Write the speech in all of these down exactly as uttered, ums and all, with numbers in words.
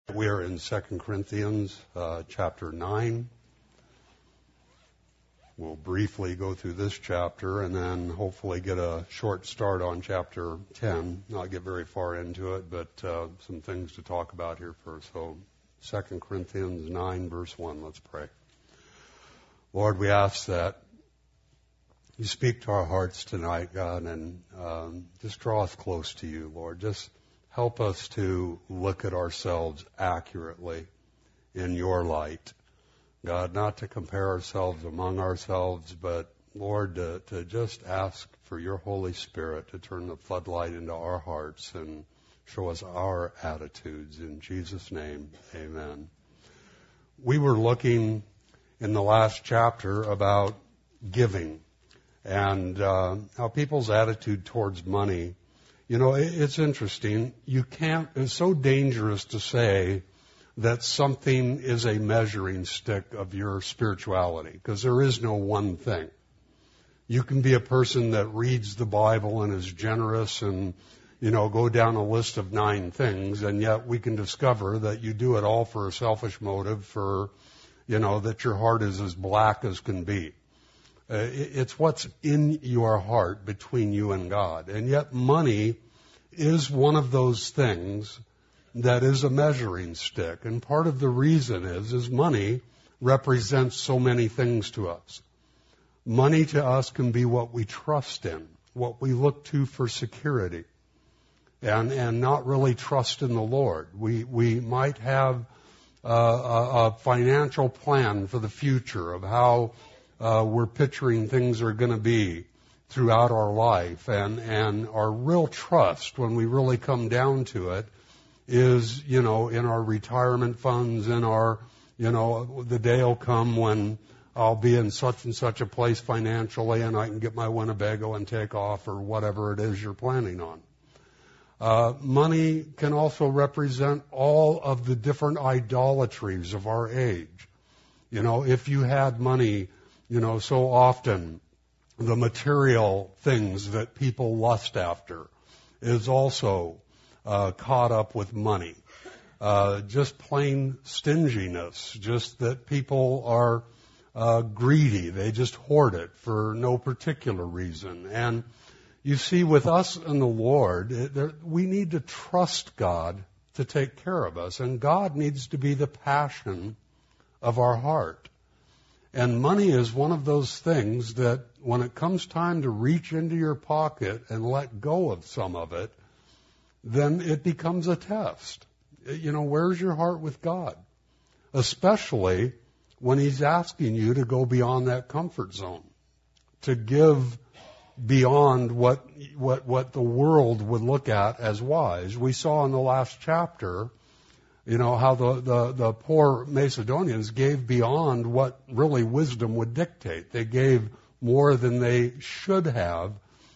We are in Second Corinthians uh, chapter nine. We'll briefly go through this chapter and then hopefully get a short start on chapter ten. Not get very far into it, but uh, some things to talk about here first. So Second Corinthians nine, verse one. Let's pray. Lord, we ask that you speak to our hearts tonight, God, and um, just draw us close to you, Lord. Just help us to look at ourselves accurately in your light. God, not to compare ourselves among ourselves, but, Lord, to, to just ask for your Holy Spirit to turn the floodlight into our hearts and show us our attitudes. In Jesus' name, amen. We were looking in the last chapter about giving and uh, how people's attitude towards money. You know, it's interesting. You can't, it's so dangerous to say that something is a measuring stick of your spirituality, because there is no one thing. You can be a person that reads the Bible and is generous and, you know, go down a list of nine things, and yet we can discover that you do it all for a selfish motive, for, you know, that your heart is as black as can be. Uh, it's what's in your heart between you and God. And yet money is one of those things that is a measuring stick. And part of the reason is, is money represents so many things to us. Money to us can be what we trust in, what we look to for security, and, and not really trust in the Lord. We, we might have uh, a, a financial plan for the future of how Uh, we're picturing things are going to be throughout our life, and, and our real trust, when we really come down to it, is, you know, in our retirement funds, in our, you know, the day will come when I'll be in such and such a place financially and I can get my Winnebago and take off, or whatever it is you're planning on. Uh, money can also represent all of the different idolatries of our age. You know, if you had money, you know, so often the material things that people lust after is also uh, caught up with money. Uh, just plain stinginess, just that people are uh, greedy. They just hoard it for no particular reason. And you see, with us and the Lord, it, there, we need to trust God to take care of us. And God needs to be the passion of our heart. And money is one of those things that when it comes time to reach into your pocket and let go of some of it, then it becomes a test. You know, where's your heart with God? Especially when He's asking you to go beyond that comfort zone, to give beyond what, what, what the world would look at as wise. We saw in the last chapter, you know, how the, the, the poor Macedonians gave beyond what really wisdom would dictate. They gave more than they should have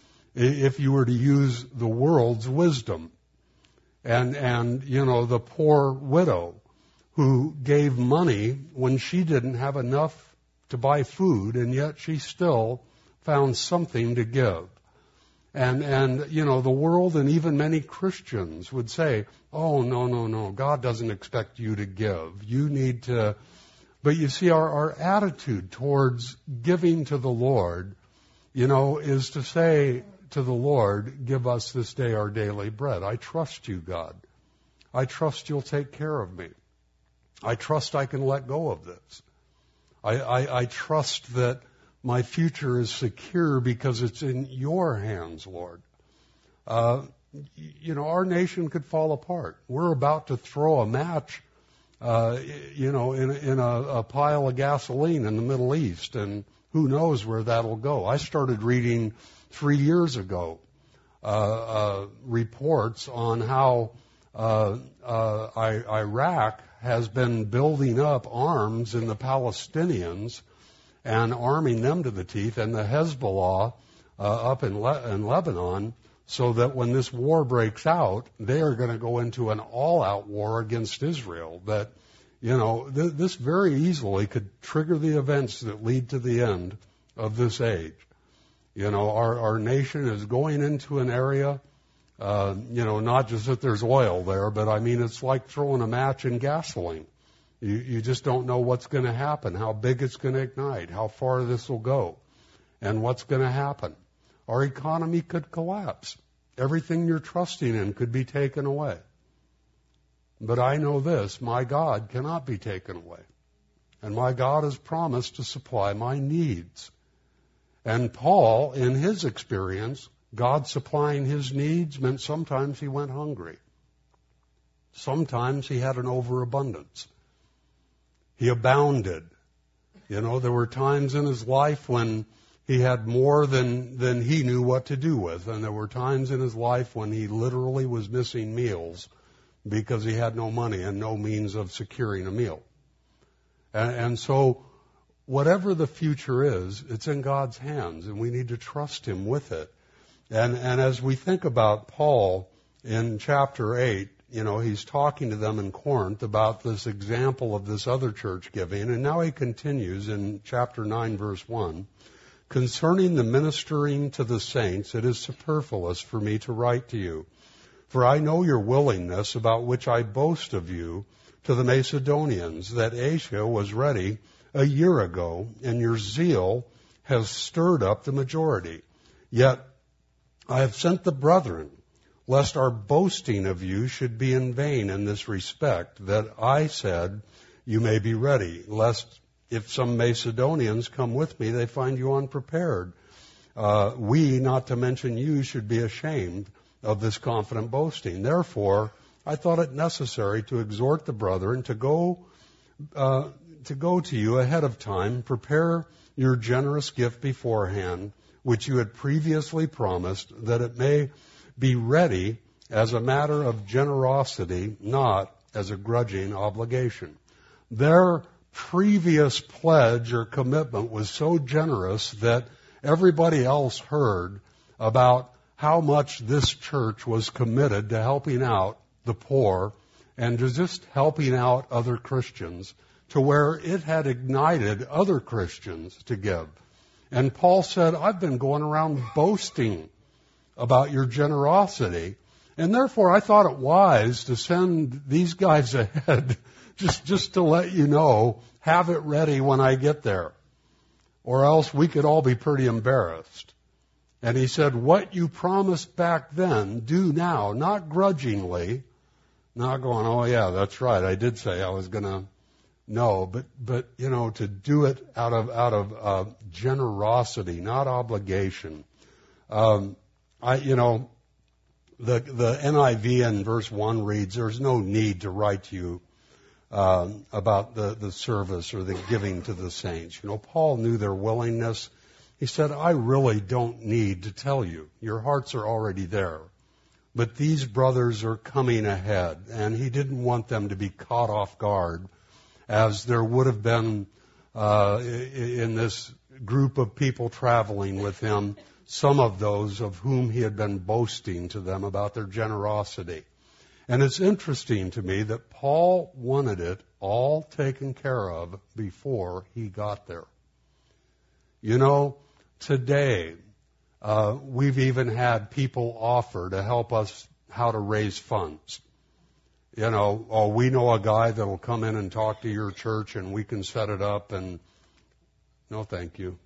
if you were to use the world's wisdom. And, and, you know, the poor widow who gave money when she didn't have enough to buy food, and yet she still found something to give. And, and, you know, the world and even many Christians would say, oh, no, no, no, God doesn't expect you to give. You need to, but you see, our, our attitude towards giving to the Lord, you know, is to say to the Lord, give us this day our daily bread. I trust you, God. I trust you'll take care of me. I trust I can let go of this. I, I, I trust that my future is secure because it's in your hands, Lord. Uh, you know, our nation could fall apart. We're about to throw a match, uh, you know, in, in a, a pile of gasoline in the Middle East, and who knows where that'll go. I started reading three years ago uh, uh, reports on how uh, uh, I, Iraq has been building up arms in the Palestinians and arming them to the teeth, and the Hezbollah uh, up in, Le- in Lebanon, so that when this war breaks out, they are going to go into an all-out war against Israel. That, you know, th- this very easily could trigger the events that lead to the end of this age. You know, our, our nation is going into an area Uh, you know, not just that there's oil there, but I mean, it's like throwing a match in gasoline. You, you just don't know what's going to happen, how big it's going to ignite, how far this will go, and what's going to happen. Our economy could collapse. Everything you're trusting in could be taken away. But I know this, my God cannot be taken away. And my God has promised to supply my needs. And Paul, in his experience, God supplying his needs meant sometimes he went hungry. Sometimes he had an overabundance. He abounded. You know, there were times in his life when he had more than, than he knew what to do with. And there were times in his life when he literally was missing meals because he had no money and no means of securing a meal. And, and so whatever the future is, it's in God's hands, and we need to trust him with it. And, and as we think about Paul in chapter eight, you know, he's talking to them in Corinth about this example of this other church giving. And now he continues in chapter nine, verse one. Concerning the ministering to the saints, it is superfluous for me to write to you. For I know your willingness, about which I boast of you, to the Macedonians, that Asia was ready a year ago, and your zeal has stirred up the majority. Yet I have sent the brethren, lest our boasting of you should be in vain in this respect, that I said, you may be ready, lest if some Macedonians come with me, they find you unprepared. Uh, we, not to mention you, should be ashamed of this confident boasting. Therefore, I thought it necessary to exhort the brethren to go, uh, to go to you ahead of time, prepare your generous gift beforehand, which you had previously promised, that it may be ready as a matter of generosity, not as a grudging obligation. Their previous pledge or commitment was so generous that everybody else heard about how much this church was committed to helping out the poor and to just helping out other Christians, to where it had ignited other Christians to give. And Paul said, I've been going around boasting about your generosity, and therefore I thought it wise to send these guys ahead just, just to let you know, have it ready when I get there, or else we could all be pretty embarrassed. And he said, what you promised back then, do now, not grudgingly, not going, oh yeah, that's right, I did say I was going to. No, but, but, you know, to do it out of, out of, uh, generosity, not obligation. Um, I, you know, the, the N I V in verse one reads, there's no need to write to you, um, about the, the service or the giving to the saints. You know, Paul knew their willingness. He said, I really don't need to tell you. Your hearts are already there. But these brothers are coming ahead, and he didn't want them to be caught off guard, as there would have been uh, in this group of people traveling with him, some of those of whom he had been boasting to them about their generosity. And it's interesting to me that Paul wanted it all taken care of before he got there. You know, today uh, we've even had people offer to help us how to raise funds. You know, oh, we know a guy that will come in and talk to your church and we can set it up, and no thank you.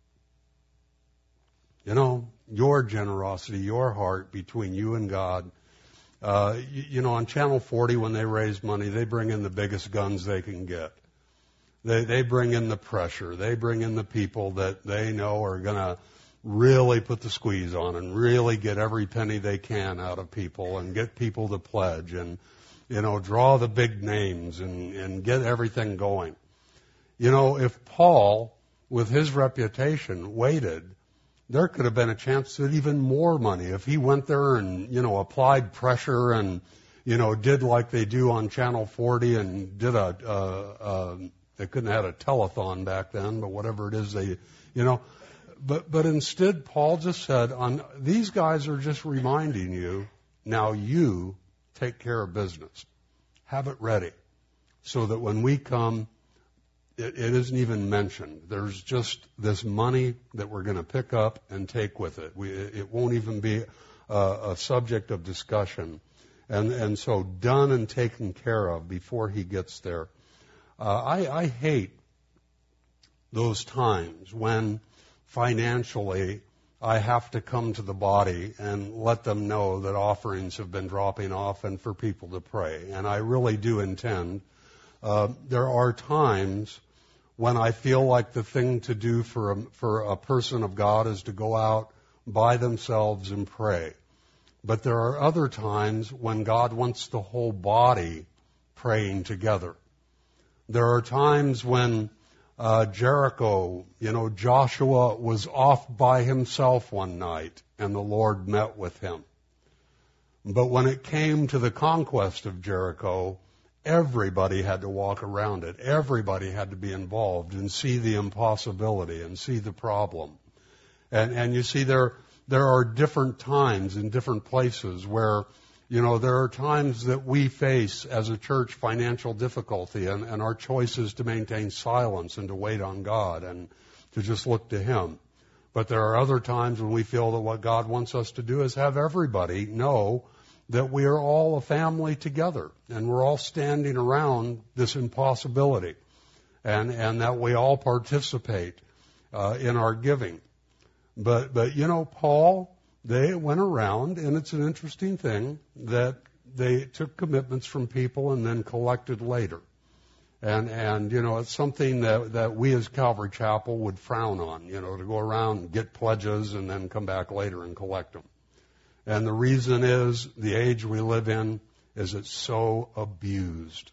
You know, your generosity, your heart between you and God. Uh, you, you know, on Channel forty, when they raise money, they bring in the biggest guns they can get. They, they bring in the pressure. They bring in the people that they know are going to really put the squeeze on and really get every penny they can out of people and get people to pledge and, you know, draw the big names and, and get everything going. You know, if Paul, with his reputation, waited, there could have been a chance that even more money, if he went there and, you know, applied pressure and, you know, did like they do on Channel forty and did a, uh, uh, they couldn't have had a telethon back then, but whatever it is they, you know, but, but instead Paul just said, on, these guys are just reminding you, now you take care of business. Have it ready so that when we come, it, it isn't even mentioned. There's just this money that we're going to pick up and take with it. We, it won't even be uh, a subject of discussion. And, and so done and taken care of before he gets there. Uh, I, I hate those times when financially I have to come to the body and let them know that offerings have been dropping off and for people to pray. And I really do intend. Uh, there are times when I feel like the thing to do for a, for a person of God is to go out by themselves and pray. But there are other times when God wants the whole body praying together. There are times when uh, Jericho, you know, Joshua was off by himself one night and the Lord met with him. But when it came to the conquest of Jericho, everybody had to walk around it. Everybody had to be involved and see the impossibility and see the problem. And, and you see, there, there are different times in different places where, you know, there are times that we face as a church financial difficulty, and, and our choice is to maintain silence and to wait on God and to just look to Him. But there are other times when we feel that what God wants us to do is have everybody know that we are all a family together and we're all standing around this impossibility, and, and that we all participate uh, in our giving. But, but, you know, Paul, they went around, and it's an interesting thing that they took commitments from people and then collected later. And, and, you know, it's something that, that we as Calvary Chapel would frown on, you know, to go around and get pledges and then come back later and collect them. And the reason is the age we live in is it's so abused.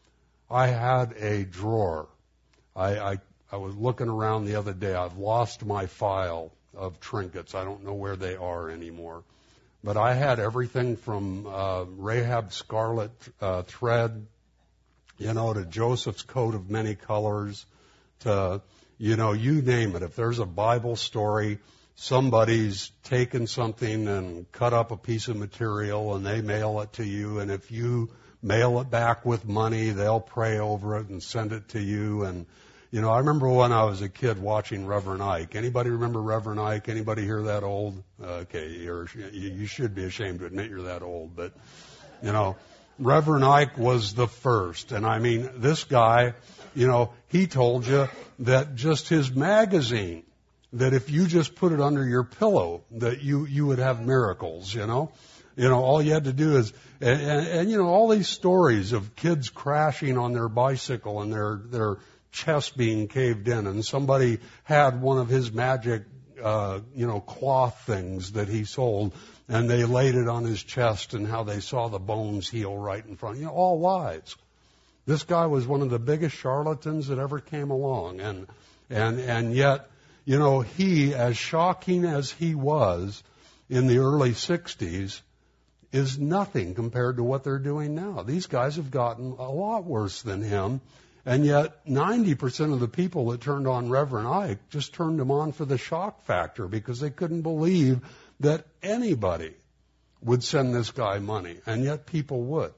I had a drawer. I, I, I was looking around the other day. I've lost my file of trinkets. I don't know where they are anymore. But I had everything from uh, Rahab's scarlet uh, thread, you know, to Joseph's coat of many colors, to, you know, you name it. If there's a Bible story, somebody's taken something and cut up a piece of material and they mail it to you, and if you mail it back with money, they'll pray over it and send it to you. And, you know, I remember when I was a kid watching Reverend Ike. Anybody remember Reverend Ike? Anybody here that old? Uh, okay, you're, you should be ashamed to admit you're that old, but, you know, Reverend Ike was the first. And I mean, this guy, you know, he told you that just his magazine, that if you just put it under your pillow, that you, you would have miracles, you know. You know, all you had to do is, and, and, and you know, all these stories of kids crashing on their bicycle and their, their chest being caved in, and somebody had one of his magic, uh, you know, cloth things that he sold, and they laid it on his chest, and how they saw the bones heal right in front. You know, all lies. This guy was one of the biggest charlatans that ever came along, and, and, and yet, you know, he, as shocking as he was in the early sixties, is nothing compared to what they're doing now. These guys have gotten a lot worse than him, and yet ninety percent of the people that turned on Reverend Ike just turned him on for the shock factor, because they couldn't believe that anybody would send this guy money, and yet people would.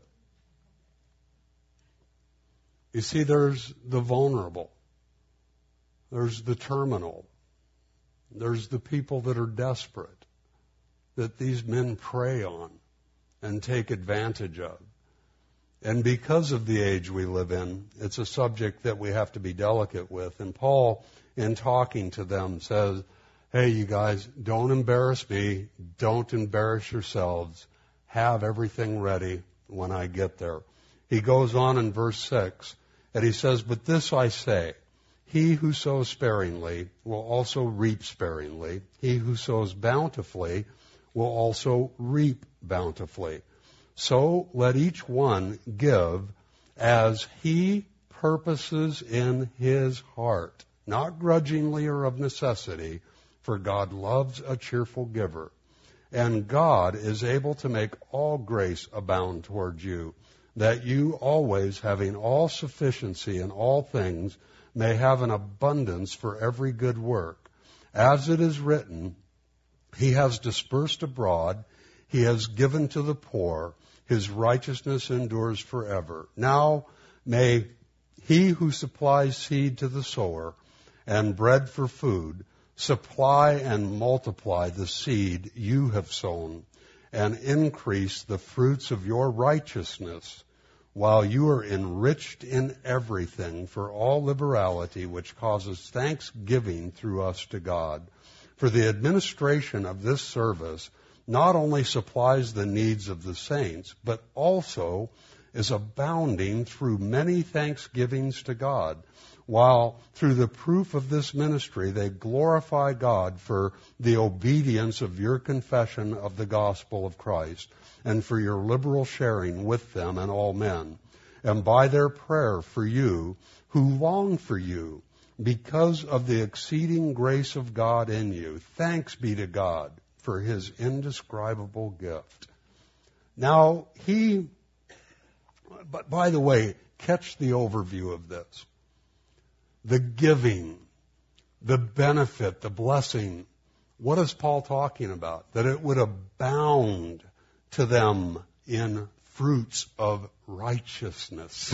You see, there's the vulnerable. There's the terminal. There's the people that are desperate, that these men prey on and take advantage of. And because of the age we live in, it's a subject that we have to be delicate with. And Paul, in talking to them, says, hey, you guys, don't embarrass me. Don't embarrass yourselves. Have everything ready when I get there. He goes on in verse six, and he says, but this I say, he who sows sparingly will also reap sparingly. He who sows bountifully will also reap bountifully. So let each one give as he purposes in his heart, not grudgingly or of necessity, for God loves a cheerful giver. And God is able to make all grace abound toward you, that you always, having all sufficiency in all things, may have an abundance for every good work. As it is written, he has dispersed abroad, he has given to the poor, his righteousness endures forever. Now may he who supplies seed to the sower and bread for food supply and multiply the seed you have sown and increase the fruits of your righteousness, while you are enriched in everything for all liberality, which causes thanksgiving through us to God. For the administration of this service not only supplies the needs of the saints, but also is abounding through many thanksgivings to God, while through the proof of this ministry they glorify God for the obedience of your confession of the gospel of Christ, and for your liberal sharing with them and all men, and by their prayer for you, who long for you, because of the exceeding grace of God in you. Thanks be to God for his indescribable gift. Now, he, but by the way, catch the overview of this. The giving, the benefit, the blessing. What is Paul talking about? That it would abound to them in fruits of righteousness.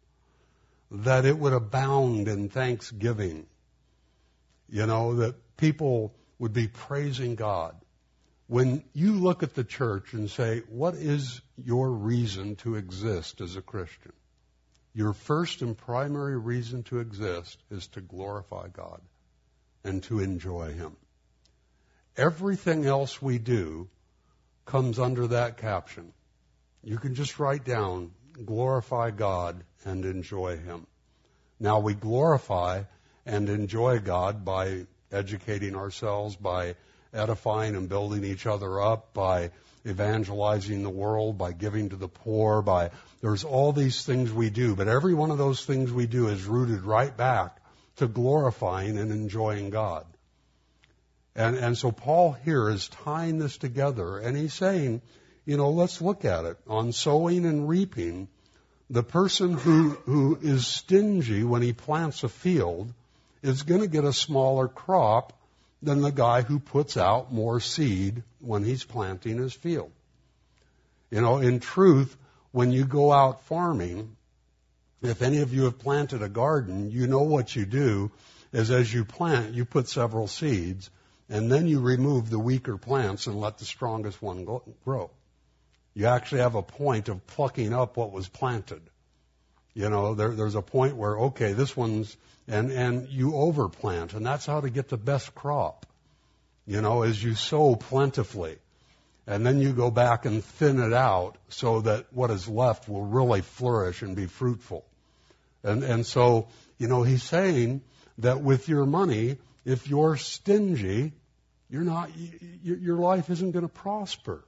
That it would abound in thanksgiving. You know, that people would be praising God. When you look at the church and say, what is your reason to exist as a Christian? Your first and primary reason to exist is to glorify God and to enjoy him. Everything else we do comes under that caption. You can just write down, glorify God and enjoy him. Now, we glorify and enjoy God by educating ourselves, by edifying and building each other up, by evangelizing the world, by giving to the poor, by there's all these things we do, but every one of those things we do is rooted right back to glorifying and enjoying God. And, and so Paul here is tying this together, and he's saying, you know, let's look at it. On sowing and reaping, the person who, who is stingy when he plants a field is going to get a smaller crop than the guy who puts out more seed when he's planting his field. You know, in truth, when you go out farming, if any of you have planted a garden, you know what you do is as you plant, you put several seeds, and then you remove the weaker plants and let the strongest one go, grow. You actually have a point of plucking up what was planted. You know, there, there's a point where, okay, this one's, and, and you overplant, and that's how to get the best crop. You know, as you sow plentifully. And then you go back and thin it out so that what is left will really flourish and be fruitful. And, and so, you know, he's saying that with your money, if you're stingy, you're not, you, your life isn't going to prosper.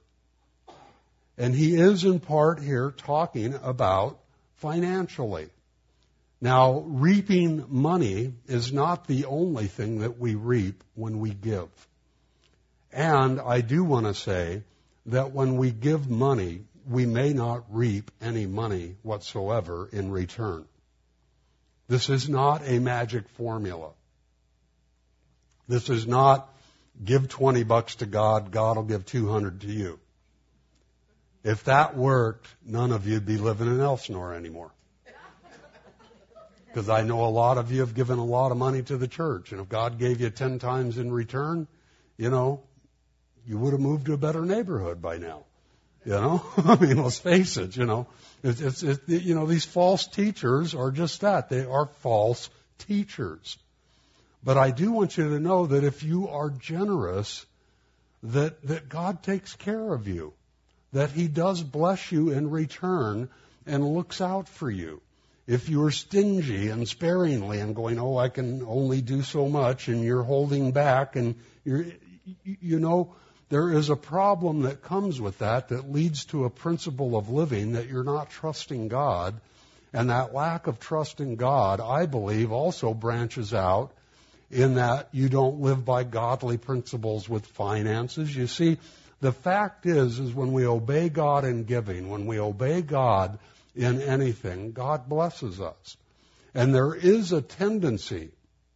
And he is in part here talking about financially. Now, reaping money is not the only thing that we reap when we give. And I do want to say that when we give money, we may not reap any money whatsoever in return. This is not a magic formula. This is not give twenty bucks to God, God will give two hundred to you. If that worked, none of you'd be living in Elsinore anymore. Because I know a lot of you have given a lot of money to the church. And if God gave you ten times in return, you know, you would have moved to a better neighborhood by now. You know, I mean, let's face it, you know, it's, it's, it, you know, these false teachers are just that. They are false teachers. But I do want you to know that if you are generous, that, that God takes care of you, that He does bless you in return and looks out for you. If you're stingy and sparingly and going, oh, I can only do so much, and you're holding back, and you're, you know, there is a problem that comes with that that leads to a principle of living that you're not trusting God. And that lack of trust in God, I believe, also branches out in that you don't live by godly principles with finances. You see, the fact is, is when we obey God in giving, when we obey God in anything, God blesses us. And there is a tendency,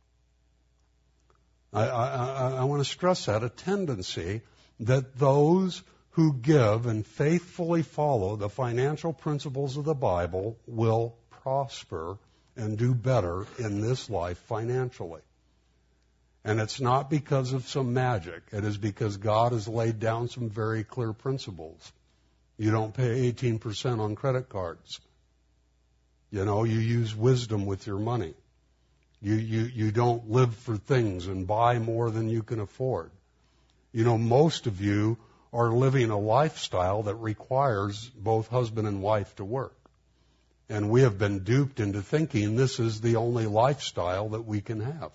I, I, I want to stress that, a tendency that those who give and faithfully follow the financial principles of the Bible will prosper and do better in this life financially. And it's not because of some magic. It is because God has laid down some very clear principles. You don't pay eighteen percent on credit cards. You know, you use wisdom with your money. You, you, you don't live for things and buy more than you can afford. You know, most of you are living a lifestyle that requires both husband and wife to work. And we have been duped into thinking this is the only lifestyle that we can have.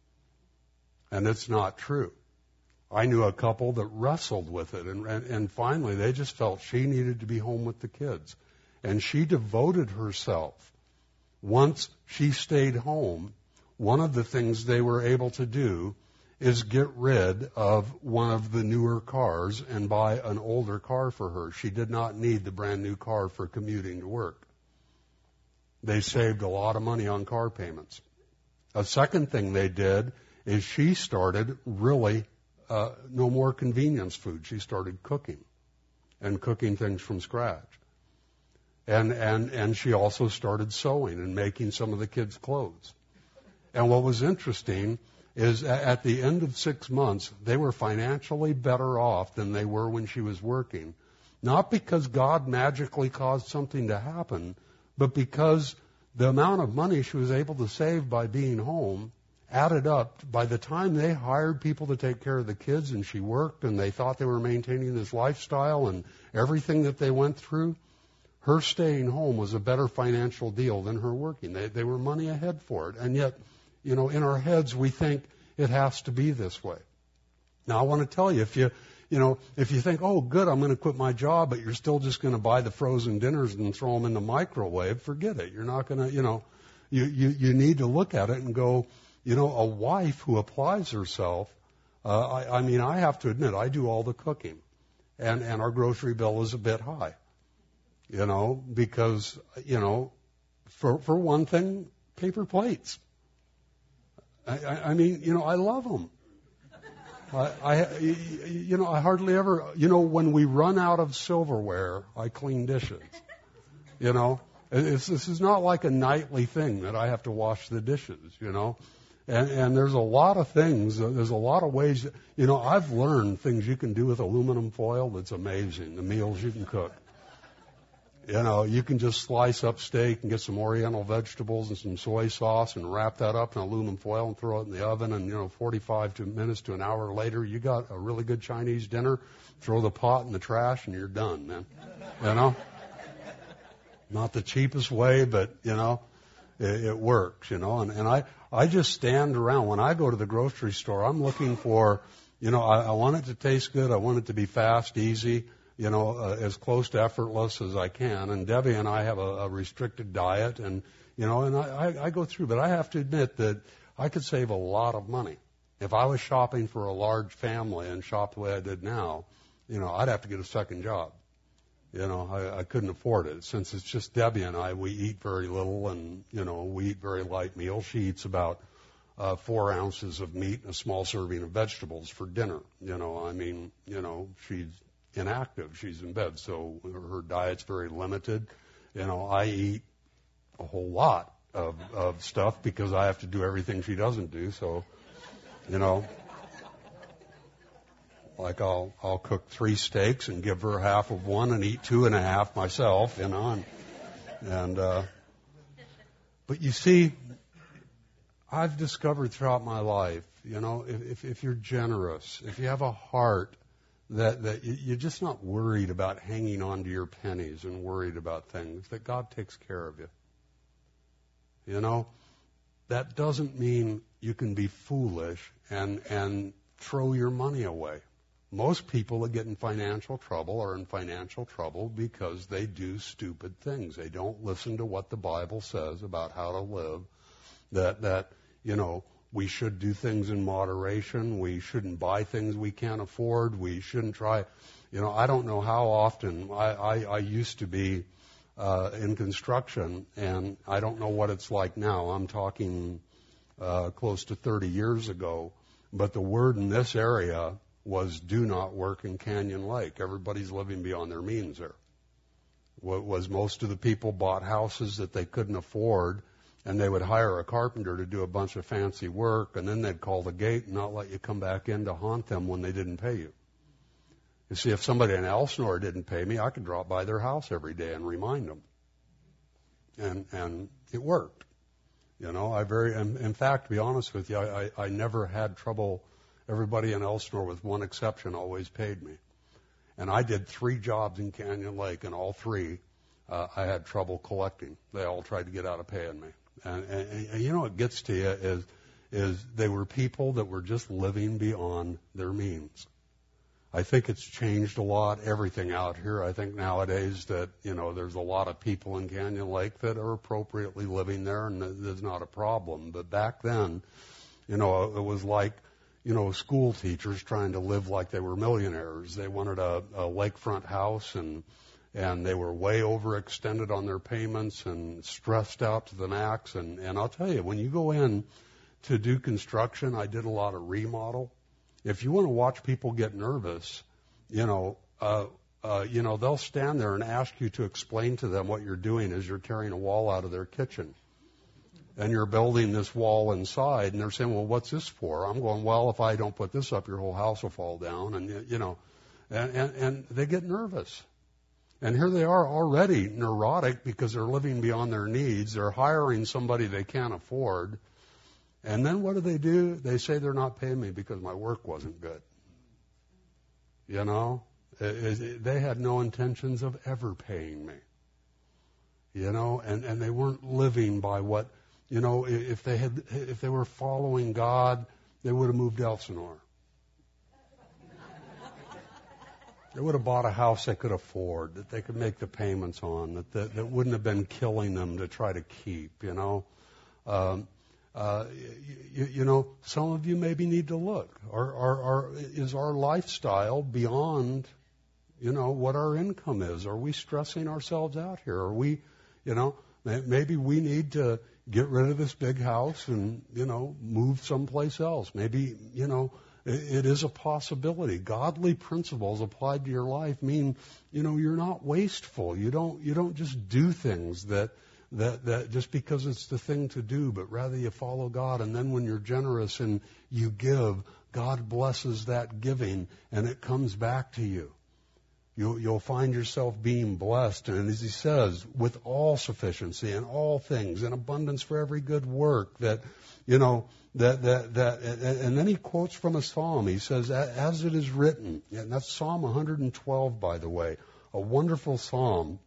And it's not true. I knew a couple that wrestled with it, and, and, and finally they just felt she needed to be home with the kids. And she devoted herself. Once she stayed home, one of the things they were able to do is get rid of one of the newer cars and buy an older car for her. She did not need the brand new car for commuting to work. They saved a lot of money on car payments. A second thing they did is she started really uh, no more convenience food. She started cooking and cooking things from scratch. And, and, and she also started sewing and making some of the kids' clothes. And what was interesting is at the end of six months, they were financially better off than they were when she was working. Not because God magically caused something to happen, but because the amount of money she was able to save by being home added up. By the time they hired people to take care of the kids and she worked and they thought they were maintaining this lifestyle and everything that they went through, her staying home was a better financial deal than her working. They, they were money ahead for it. And yet, you know, in our heads we think it has to be this way. Now I want to tell you, if you, you know, if you think, oh good, I'm going to quit my job, but you're still just going to buy the frozen dinners and throw them in the microwave, forget it. You're not going to, you know, you, you, you need to look at it and go, you know, a wife who applies herself, uh, I, I mean, I have to admit, I do all the cooking. And, and our grocery bill is a bit high. You know, because, you know, for, for one thing, paper plates. I, I, I mean, you know, I love them. I, I, you know, I hardly ever, you know, when we run out of silverware, I clean dishes. You know, it's, this is not like a nightly thing that I have to wash the dishes, you know. And, and there's a lot of things, there's a lot of ways, that, you know, I've learned things you can do with aluminum foil that's amazing, the meals you can cook. You know, you can just slice up steak and get some oriental vegetables and some soy sauce and wrap that up in aluminum foil and throw it in the oven. And, you know, forty-five to minutes to an hour later, you got a really good Chinese dinner. Throw the pot in the trash and you're done, man. You know? Not the cheapest way, but, you know, it, it works, you know. And, and I, I just stand around. When I go to the grocery store, I'm looking for, you know, I, I want it to taste good. I want it to be fast, easy. You know, uh, as close to effortless as I can. And Debbie and I have a, a restricted diet, and, you know, and I, I, I go through. But I have to admit that I could save a lot of money. If I was shopping for a large family and shop the way I did now, you know, I'd have to get a second job. You know, I, I couldn't afford it. Since it's just Debbie and I, we eat very little, and, you know, we eat very light meals. She eats about uh, four ounces of meat and a small serving of vegetables for dinner. You know, I mean, you know, she's inactive. She's in bed, so her diet's very limited. You know, I eat a whole lot of, of stuff because I have to do everything she doesn't do. So, you know, like I'll I'll cook three steaks and give her half of one and eat two and a half myself. You know, and, and uh, but you see, I've discovered throughout my life, you know, if, if if you're generous, if you have a heart that, that you're just not worried about hanging on to your pennies and worried about things, that God takes care of you. You know, that doesn't mean you can be foolish and, and throw your money away. Most people that get in financial trouble are in financial trouble because they do stupid things. They don't listen to what the Bible says about how to live, that, that, you know, we should do things in moderation. We shouldn't buy things we can't afford. We shouldn't try. You know, I don't know how often. I, I, I used to be uh, in construction, and I don't know what it's like now. I'm talking uh, close to thirty years ago. But the word in this area was do not work in Canyon Lake. Everybody's living beyond their means there. What was most of the people bought houses that they couldn't afford, And they would hire a carpenter to do a bunch of fancy work, and then they'd call the gate and not let you come back in to haunt them when they didn't pay you. You see, if somebody in Elsinore didn't pay me, I could drop by their house every day and remind them. And and it worked. You know, I very, in, in fact, to be honest with you, I, I, I never had trouble. Everybody in Elsinore, with one exception, always paid me. And I did three jobs in Canyon Lake, and all three uh, I had trouble collecting. They all tried to get out of paying me. And, and, and you know what gets to you is, is they were people that were just living beyond their means. I think it's changed a lot, everything out here. I think nowadays that, you know, there's a lot of people in Canyon Lake that are appropriately living there, and there's not a problem. But back then, you know, it was like, you know, school teachers trying to live like they were millionaires. They wanted a, a lakefront house, and and they were way overextended on their payments and stressed out to the max. And, and I'll tell you, when you go in to do construction, I did a lot of remodel. If you want to watch people get nervous, you know, uh, uh, you know, they'll stand there and ask you to explain to them what you're doing as you're tearing a wall out of their kitchen. And you're building this wall inside, and they're saying, well, what's this for? I'm going, well, if I don't put this up, your whole house will fall down. And, you know, and, and, and they get nervous. And here they are already neurotic because they're living beyond their needs. They're hiring somebody they can't afford. And then what do they do? They say they're not paying me because my work wasn't good. You know, it, it, they had no intentions of ever paying me. You know, and, and they weren't living by what, you know, if they had, if they were following God, they would have moved to Elsinore. They would have bought a house they could afford, that they could make the payments on, that that, that wouldn't have been killing them to try to keep, you know. Um, uh, you, you know, some of you maybe need to look. Are, are, are, is our lifestyle beyond, you know, what our income is? Are we stressing ourselves out here? Are we, you know, maybe we need to get rid of this big house and, you know, move someplace else. Maybe, you know, it is a possibility. Godly principles applied to your life mean, you know, you're not wasteful. You don't, you don't just do things that, that, that just because it's the thing to do, but rather you follow God. And then when you're generous and you give, God blesses that giving and it comes back to you. You'll, you'll find yourself being blessed. And as he says, with all sufficiency in all things, in abundance for every good work, that, you know, That, that, that, and then he quotes from a psalm. He says, as it is written, and that's Psalm one hundred twelve, by the way, a wonderful psalm.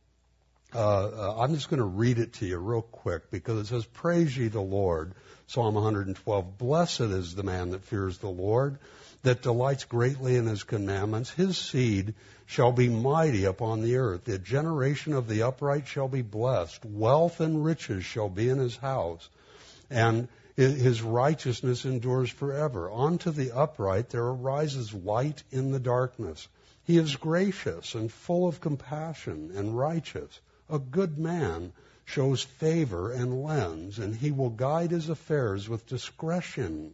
Uh, uh, I'm just going to read it to you real quick because it says, praise ye the Lord, Psalm one hundred twelve. Blessed is the man that fears the Lord, that delights greatly in his commandments. His seed shall be mighty upon the earth. The generation of the upright shall be blessed. Wealth and riches shall be in his house. And his righteousness endures forever. Unto the upright there arises light in the darkness. He is gracious and full of compassion and righteous. A good man shows favor and lends, and he will guide his affairs with discretion.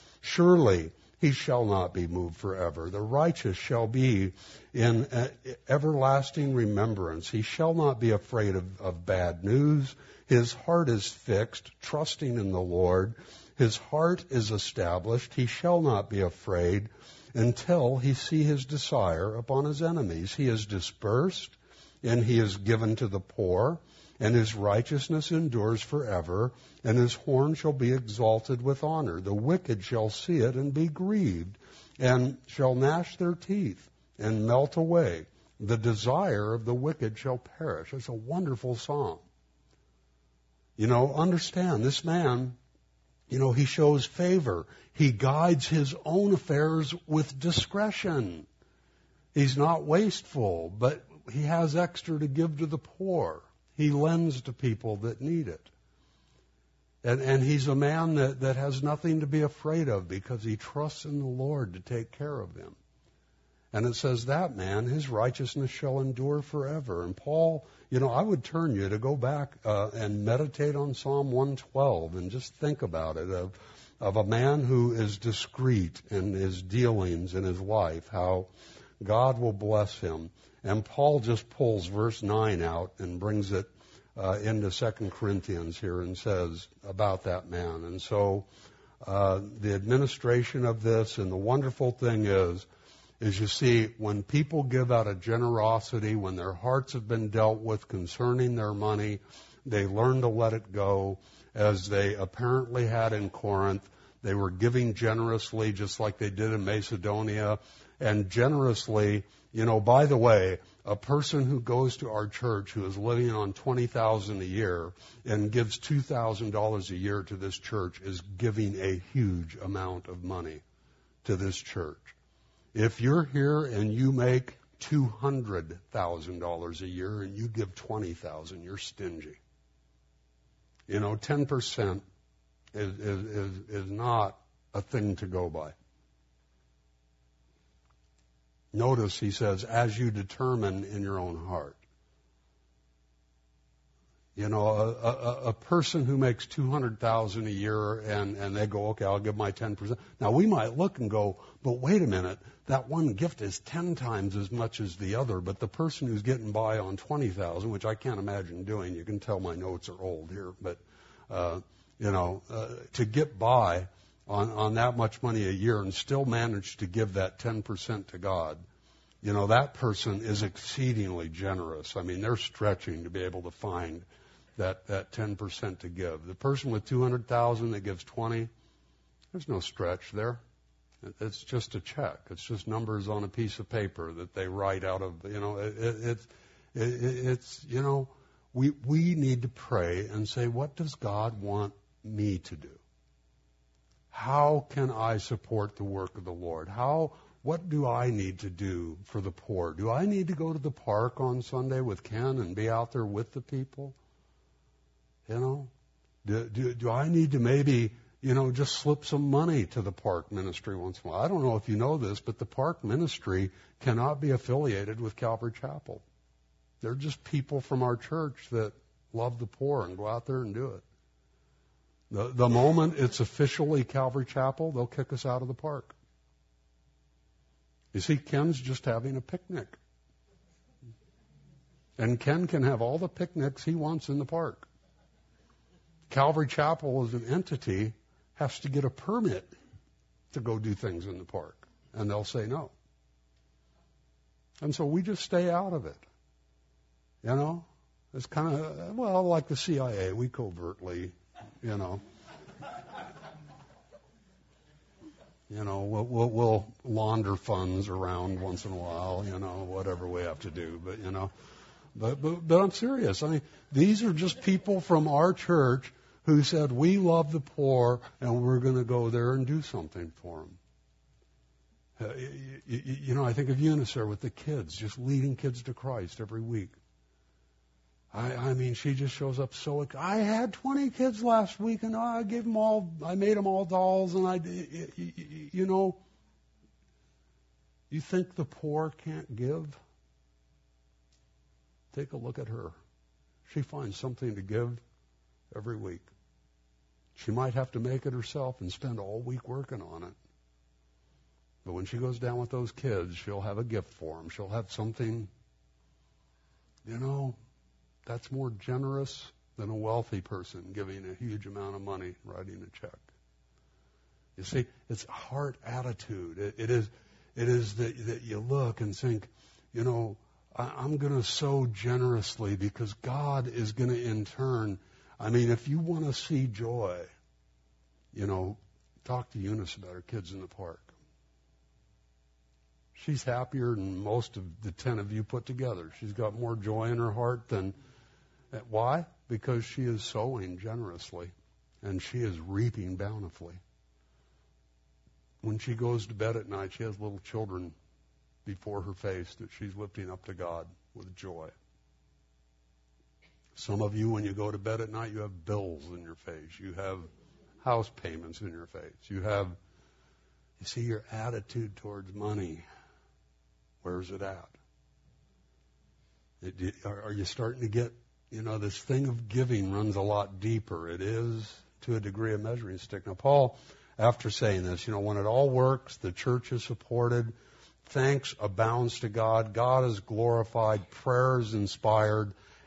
Surely he shall not be moved forever. The righteous shall be in everlasting remembrance. He shall not be afraid of, of bad news. His heart is fixed, trusting in the Lord. His heart is established. He shall not be afraid until he see his desire upon his enemies. He is dispersed, and he is given to the poor, and his righteousness endures forever, and his horn shall be exalted with honor. The wicked shall see it and be grieved, and shall gnash their teeth and melt away. The desire of the wicked shall perish. It's a wonderful psalm. You know, understand, this man, you know, he shows favor. He guides his own affairs with discretion. He's not wasteful, but he has extra to give to the poor. He lends to people that need it. And, and he's a man that, that has nothing to be afraid of because he trusts in the Lord to take care of him. And it says that man, his righteousness shall endure forever. And Paul, you know, I would turn you to go back uh, and meditate on Psalm one twelve and just think about it, of, of a man who is discreet in his dealings in his life, how God will bless him. And Paul just pulls verse nine out and brings it uh, into Second Corinthians here and says about that man. And so uh, the administration of this, and the wonderful thing is, is you see, when people give out of generosity, when their hearts have been dealt with concerning their money, they learn to let it go, as they apparently had in Corinth. They were giving generously, just like they did in Macedonia, and generously. You know, by the way, a person who goes to our church who is living on twenty thousand dollars a year and gives two thousand dollars a year to this church is giving a huge amount of money to this church. If you're here and you make two hundred thousand dollars a year and you give twenty thousand dollars, you're stingy. You know, ten percent is, is, is, is not a thing to go by. Notice he says, as you determine in your own heart. You know, a, a, a person who makes two hundred thousand dollars a year and, and they go, okay, I'll give my ten percent. Now, we might look and go, but wait a minute, that one gift is ten times as much as the other, but the person who's getting by on twenty thousand dollars, which I can't imagine doing, you can tell my notes are old here, but, uh, you know, uh, to get by on, on that much money a year and still manage to give that ten percent to God, you know, that person is exceedingly generous. I mean, they're stretching to be able to find that, that ten percent to give. The person with two hundred thousand that gives twenty, there's no stretch there. It's just a check. It's just numbers on a piece of paper that they write out of, you know, it, it, it's, it, it's, you know, we, we need to pray and say, what does God want me to do? How can I support the work of the Lord? How, what do I need to do for the poor? Do I need to go to the park on Sunday with Ken and be out there with the people? You know, do, do, do I need to maybe, you know, just slip some money to the park ministry once in a while? I don't know if you know this, but the park ministry cannot be affiliated with Calvary Chapel. They're just people from our church that love the poor and go out there and do it. The, the moment it's officially Calvary Chapel, they'll kick us out of the park. You see, Ken's just having a picnic. And Ken can have all the picnics he wants in the park. Calvary Chapel as an entity has to get a permit to go do things in the park, and they'll say no. And so we just stay out of it. You know, it's kind of, well, like the C I A, we covertly, you know, you know, we'll, we'll, we'll launder funds around once in a while, you know, whatever we have to do, but, you know, but, but, but I'm serious. I mean, these are just people from our church who said, we love the poor, and we're going to go there and do something for them. Uh, you, you, you know, I think of Eunice there with the kids, just leading kids to Christ every week. I, I mean, she just shows up so. I had twenty kids last week, and I gave them all. I made them all dolls, and I, you, you know. You think the poor can't give? Take a look at her. She finds something to give every week. She might have to make it herself and spend all week working on it. But when she goes down with those kids, she'll have a gift for them. She'll have something, you know, that's more generous than a wealthy person giving a huge amount of money, writing a check. You see, it's a heart attitude. It, it is, it is that, that you look and think, you know, I, I'm going to sow generously because God is going to in turn. I mean, if you want to see joy, you know, talk to Eunice about her kids in the park. She's happier than most of the ten of you put together. She's got more joy in her heart than... Why? Because she is sowing generously, and she is reaping bountifully. When she goes to bed at night, she has little children before her face that she's lifting up to God with joy. Some of you, when you go to bed at night, you have bills in your face. You have house payments in your face. You have, you see, your attitude towards money. Where's it at? It, are you starting to get, you know, this thing of giving runs a lot deeper. It is, to a degree, a measuring stick. Now, Paul, after saying this, you know, when it all works, the church is supported, thanks abounds to God, God is glorified, prayer is inspired,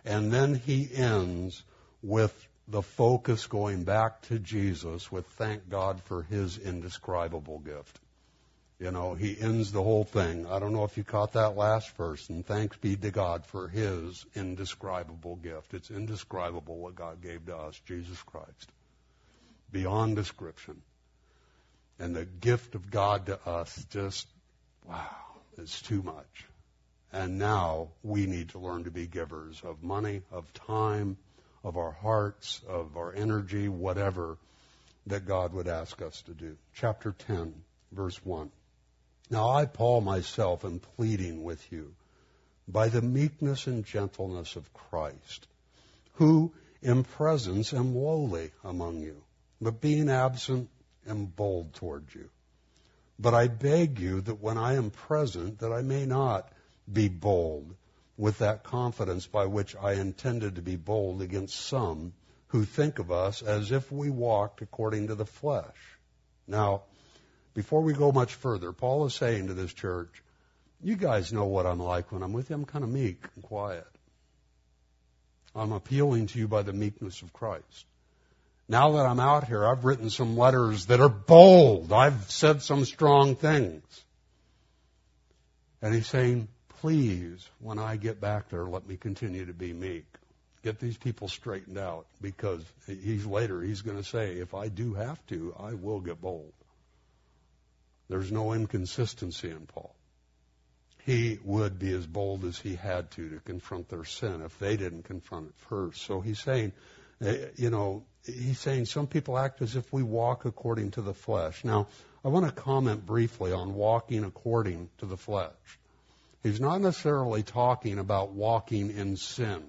And then he ends with the focus going back to Jesus with thank God for his indescribable gift. You know, he ends the whole thing. I don't know if you caught that last verse. And thanks be to God for his indescribable gift. It's indescribable what God gave to us, Jesus Christ. Beyond description. And the gift of God to us just, wow, it's too much. And now we need to learn to be givers of money, of time, of our hearts, of our energy, whatever that God would ask us to do. Chapter ten, verse one. Now I, Paul, myself, am pleading with you by the meekness and gentleness of Christ, who in presence am lowly among you, but being absent am bold toward you. But I beg you that when I am present, that I may not be bold with that confidence by which I intended to be bold against some who think of us as if we walked according to the flesh. Now, before we go much further, Paul is saying to this church, you guys know what I'm like when I'm with you. I'm kind of meek and quiet. I'm appealing to you by the meekness of Christ. Now that I'm out here, I've written some letters that are bold. I've said some strong things. And he's saying, please, when I get back there, let me continue to be meek. Get these people straightened out, because he's later he's going to say, if I do have to, I will get bold. There's no inconsistency in Paul. He would be as bold as he had to to confront their sin if they didn't confront it first. So he's saying, you know, he's saying some people act as if we walk according to the flesh. Now, I want to comment briefly on walking according to the flesh. He's not necessarily talking about walking in sin.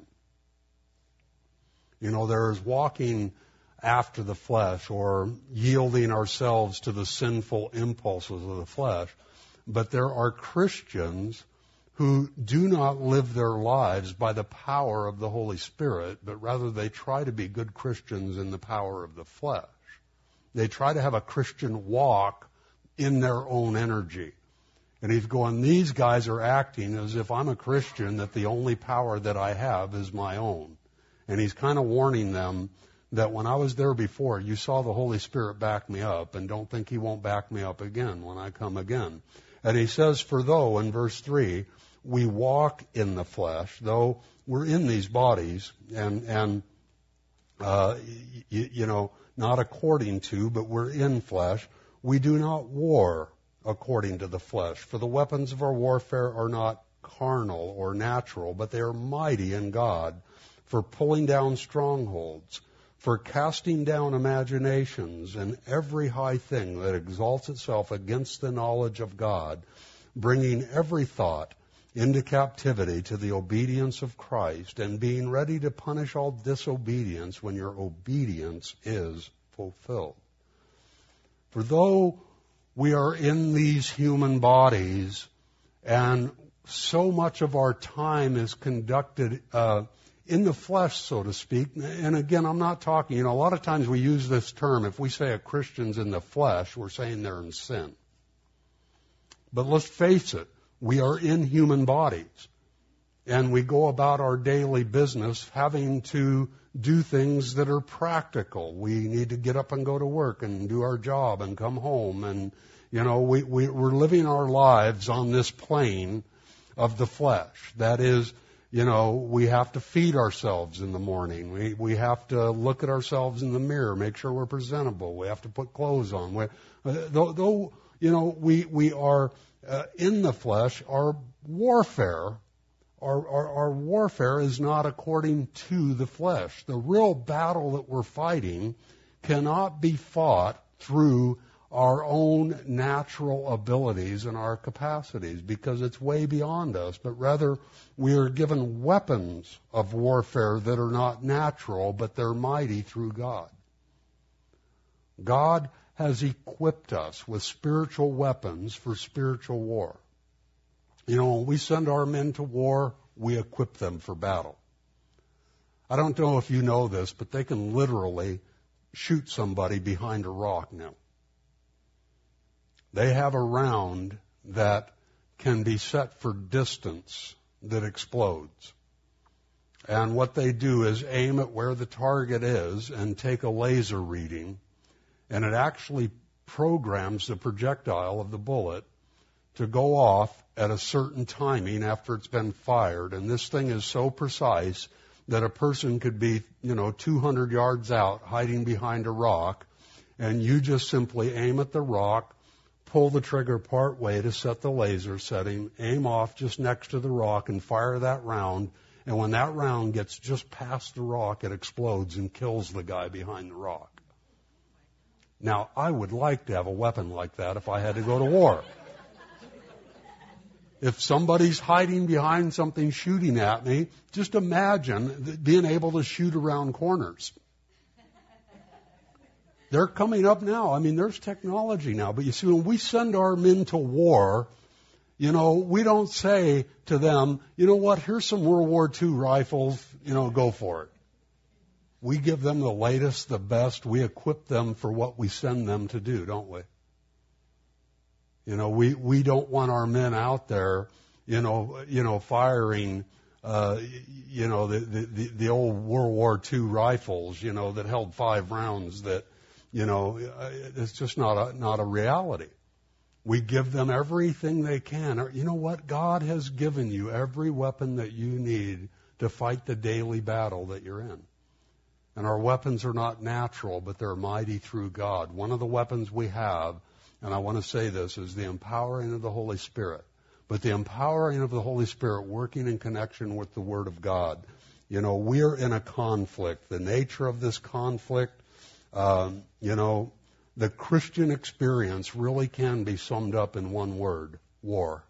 You know, there is walking after the flesh or yielding ourselves to the sinful impulses of the flesh. But there are Christians who do not live their lives by the power of the Holy Spirit, but rather they try to be good Christians in the power of the flesh. They try to have a Christian walk in their own energy. And he's going, these guys are acting as if I'm a Christian, that the only power that I have is my own. And he's kind of warning them that when I was there before, you saw the Holy Spirit back me up, and don't think he won't back me up again when I come again. And he says, for though, in verse three, we walk in the flesh, though we're in these bodies, and, and uh, y- you know, not according to, but we're in flesh, we do not war according to the flesh. For the weapons of our warfare are not carnal or natural, but they are mighty in God for pulling down strongholds, for casting down imaginations and every high thing that exalts itself against the knowledge of God, bringing every thought into captivity to the obedience of Christ, and being ready to punish all disobedience when your obedience is fulfilled. For though we are in these human bodies, and so much of our time is conducted uh, in the flesh, so to speak. And again, I'm not talking, you know, a lot of times we use this term. If we say a Christian's in the flesh, we're saying they're in sin. But let's face it, we are in human bodies. And we go about our daily business having to do things that are practical. We need to get up and go to work and do our job and come home. And, you know, we, we, we're living our lives on this plane of the flesh. That is, you know, we have to feed ourselves in the morning. We we have to look at ourselves in the mirror, make sure we're presentable. We have to put clothes on. We, uh, though, though, you know, we we are uh, in the flesh, our warfare, our, our our warfare is not according to the flesh. The real battle that we're fighting cannot be fought through our own natural abilities and our capacities, because it's way beyond us, but rather we are given weapons of warfare that are not natural, but they're mighty through God. God has equipped us with spiritual weapons for spiritual war. You know, when we send our men to war, we equip them for battle. I don't know if you know this, but they can literally shoot somebody behind a rock now. They have a round that can be set for distance that explodes. And what they do is aim at where the target is and take a laser reading, and it actually programs the projectile of the bullet to go off at a certain timing after it's been fired. And this thing is so precise that a person could be, you know, two hundred yards out hiding behind a rock, and you just simply aim at the rock, pull the trigger part way to set the laser setting, aim off just next to the rock and fire that round. And when that round gets just past the rock, it explodes and kills the guy behind the rock. Now, I would like to have a weapon like that if I had to go to war. If somebody's hiding behind something shooting at me, just imagine being able to shoot around corners. They're coming up now. I mean, there's technology now. But you see, when we send our men to war, you know, we don't say to them, you know what, here's some World War Two rifles, you know, go for it. We give them the latest, the best. We equip them for what we send them to do, don't we? You know, we, we don't want our men out there, you know, you know, firing, uh, you know, the, the, the old World War Two rifles, you know, that held five rounds that, you know, it's just not a, not a reality. We give them everything they can. You know what? God has given you every weapon that you need to fight the daily battle that you're in. And our weapons are not natural, but they're mighty through God. One of the weapons we have, and I want to say this, is the empowering of the Holy Spirit. But the empowering of the Holy Spirit working in connection with the Word of God. You know, we're in a conflict. The nature of this conflict, um, you know, the Christian experience really can be summed up in one word: war.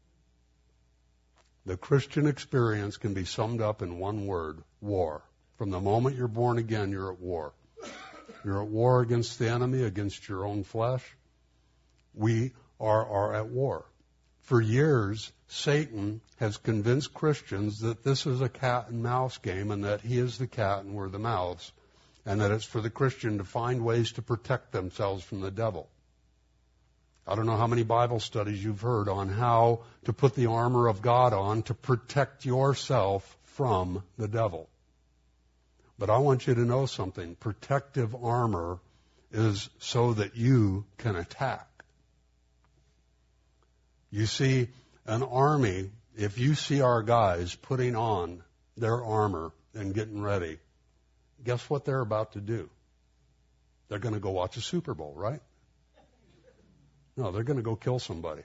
The Christian experience can be summed up in one word: war. From the moment you're born again, you're at war. You're at war against the enemy, against your own flesh. We are, are at war. For years, Satan has convinced Christians that this is a cat and mouse game and that he is the cat and we're the mouse, and that it's for the Christian to find ways to protect themselves from the devil. I don't know how many Bible studies you've heard on how to put the armor of God on to protect yourself from the devil. But I want you to know something. Protective armor is so that you can attack. You see, an army, if you see our guys putting on their armor and getting ready, guess what they're about to do? They're going to go watch a Super Bowl, right? No, they're going to go kill somebody.